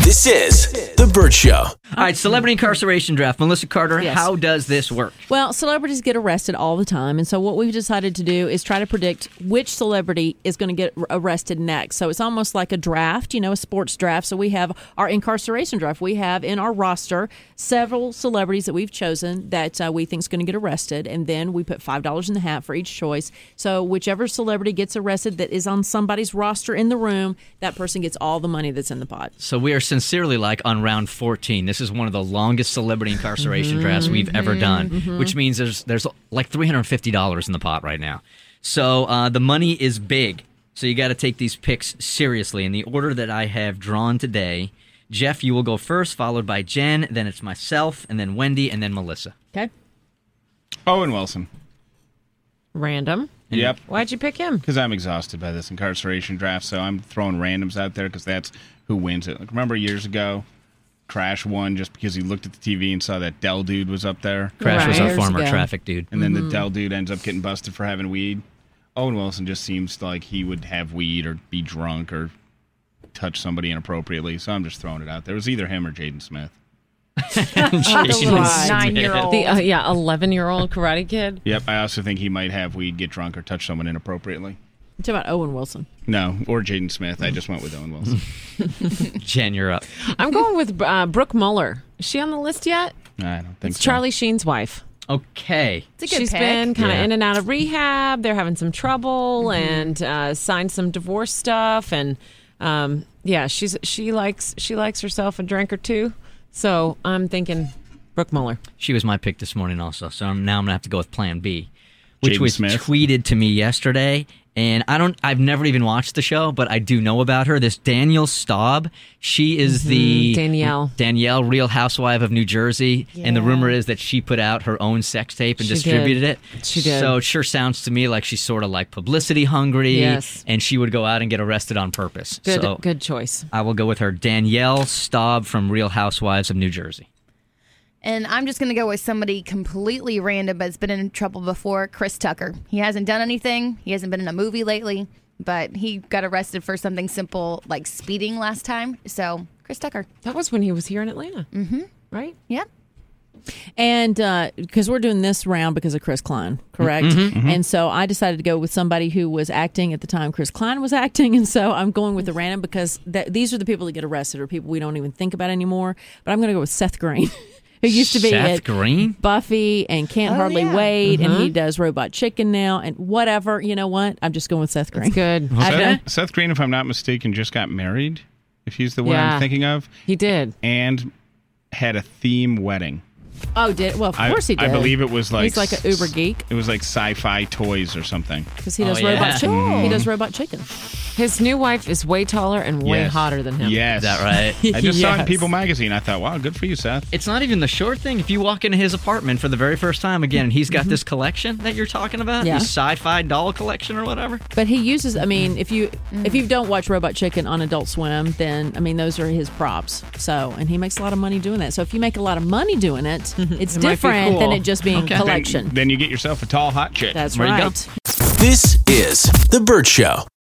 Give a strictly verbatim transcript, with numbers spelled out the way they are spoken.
This is The Burt Show. All right, celebrity incarceration draft. Melissa Carter, Yes. how does this work? Well, celebrities get arrested all the time, and so what we've decided to do is try to predict which celebrity is going to get arrested next. So it's almost like a draft, you know, a sports draft. So we have our incarceration draft. We have in our roster several celebrities that we've chosen that uh, we think is going to get arrested, and then we put five dollars in the hat for each choice. So whichever celebrity gets arrested that is on somebody's roster in the room, that person gets all the money that's in the pot. So we are sincerely like on round fourteen. This is one of the longest celebrity incarceration mm-hmm, drafts we've mm-hmm, ever done, mm-hmm. which means there's there's like three hundred fifty dollars in the pot right now. So uh, the money is big. So you got to take these picks seriously. In the order that I have drawn today, Jeff, you will go first, followed by Jen, then it's myself, and then Wendy, and then Melissa. Okay. Owen Wilson. Random. And Yep. Why'd you pick him? Because I'm exhausted by this incarceration draft, so I'm throwing randoms out there because that's who wins it. Like, remember years ago, Crash won just because he looked at the T V and saw that Dell dude was up there? Crash Right. was our Years former ago. traffic dude. And then the Dell dude ends up getting busted for having weed. Owen Wilson just seems like he would have weed or be drunk or touch somebody inappropriately, so I'm just throwing it out there. It was either him or Jaden Smith. Jeez. Nine-year-old. The, uh, yeah, eleven-year-old Karate Kid. Yep, I also think he might have weed, get drunk, or touch someone inappropriately. I'm talking about Owen Wilson. No, or Jaden Smith. I just went with Owen Wilson. Jen, you're up. I'm going with uh, Brooke Muller. Is she on the list yet? I don't think It's so. Charlie Sheen's wife. Okay. It's a good She's pick. been kind of Yeah. in and out of rehab. They're having some trouble Mm-hmm. and uh, signed some divorce stuff. And um, yeah, she's she likes she likes herself a drink or two. So I'm thinking Brooke Muller. She was my pick this morning also, so I'm, now I'm going to have to go with Plan B, which Jaden was Smith. tweeted to me yesterday. And I don't, I've never even watched the show, but I do know about her. This Danielle Staub, she is the Danielle. Danielle, Real Housewife of New Jersey. And the Yeah. rumor is that she put out her own sex tape and She distributed did. it. She did. So it sure sounds to me like she's sort of like publicity hungry. Yes. And she would go out and get arrested on purpose. Good So good choice. I will go with her, Danielle Staub from Real Housewives of New Jersey. And I'm just going to go with somebody completely random but's been in trouble before, Chris Tucker. He hasn't done anything. He hasn't been in a movie lately, but he got arrested for something simple like speeding last time. So, Chris Tucker. That was when he was here in Atlanta. Mm-hmm. Right? Yep. And because we're doing this round because of Chris Klein, correct? And so I decided to go with somebody who was acting at the time Chris Klein was acting. And so I'm going with the random because that, these are the people that get arrested or people we don't even think about anymore. But I'm going to go with Seth Green. Who used to be Seth at Green? Buffy and Can't Oh, Hardly yeah. Wait, and he does Robot Chicken now, and whatever. You know what? I'm just going with Seth Green. It's good. I've done- Seth, Seth Green, if I'm not mistaken, just got married, if he's the one Yeah. I'm thinking of, He did. and had a theme wedding. Oh, did well? Of I- course he did. I believe it was like he's like an Uber geek It was like sci-fi toys or something. because he Oh, does yeah. Robot Chicken. Cool. He does Robot Chicken. His new wife is way taller and way Yes. hotter than him. Yes. Is that right? I just saw it in Yes. People magazine. I thought, wow, good for you, Seth. It's not even the short thing. If you walk into his apartment for the very first time again, and he's got this collection that you're talking about, Yeah. this sci-fi doll collection or whatever. But he uses. I mean, if you if you don't watch Robot Chicken on Adult Swim, then I mean those are his props. So and he makes a lot of money doing that. So if you make a lot of money doing it, it's It might be different cool. than it just being Okay. collection. Then, then you get yourself a tall, hot chick. That's There you go. right. This is The Burt Show.